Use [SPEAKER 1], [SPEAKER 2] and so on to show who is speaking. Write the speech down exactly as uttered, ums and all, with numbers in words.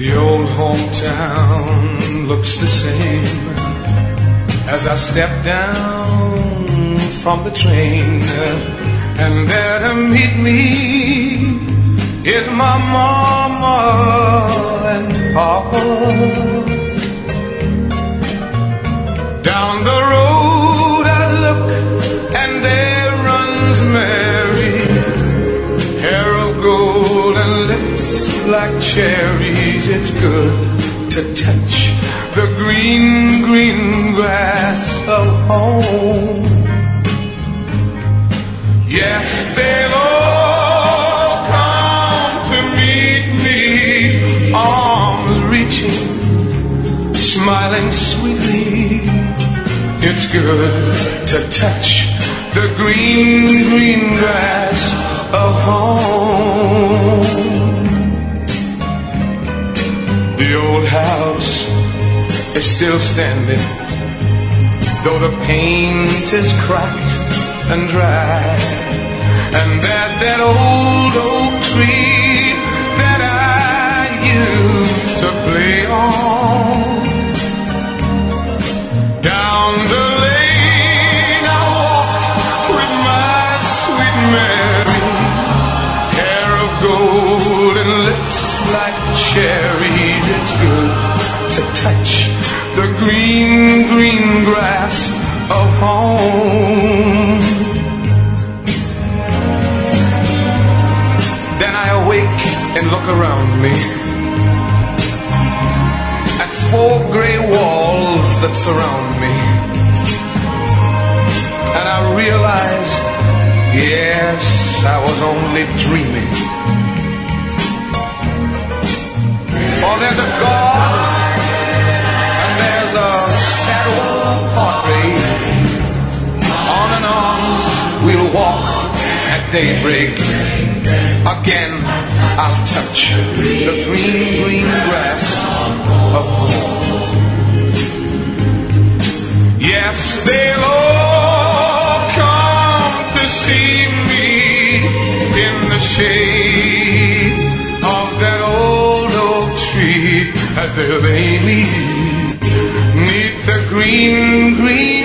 [SPEAKER 1] The old hometown looks the same as I step down from the train, and there to meet me is my mama and papa. Down the road I look, and there runs Mary, hair of gold and lips like cherries. It's good to touch the green, green grass of home. Yes, they'll all come to meet me, arms reaching, smiling sweetly. It's good to touch the green, green grass of home. The old house is still standing, though the paint is cracked and dry. And there's that old oak tree that I used to play on. Down the lane I walk with my sweet Mary, hair of gold and lips like cherries. It's good to touch the green, green grass of home. Then I awake and look around me at four gray walls that surround me, and I realize, yes, I was only dreaming. For there's a God, and there's a sad old portrait. On and on we'll walk at daybreak. Again I'll touch the green, green grass of home. Yes, they'll all come to see me in the shade of that old oak tree, as they lay me 'neath the green, green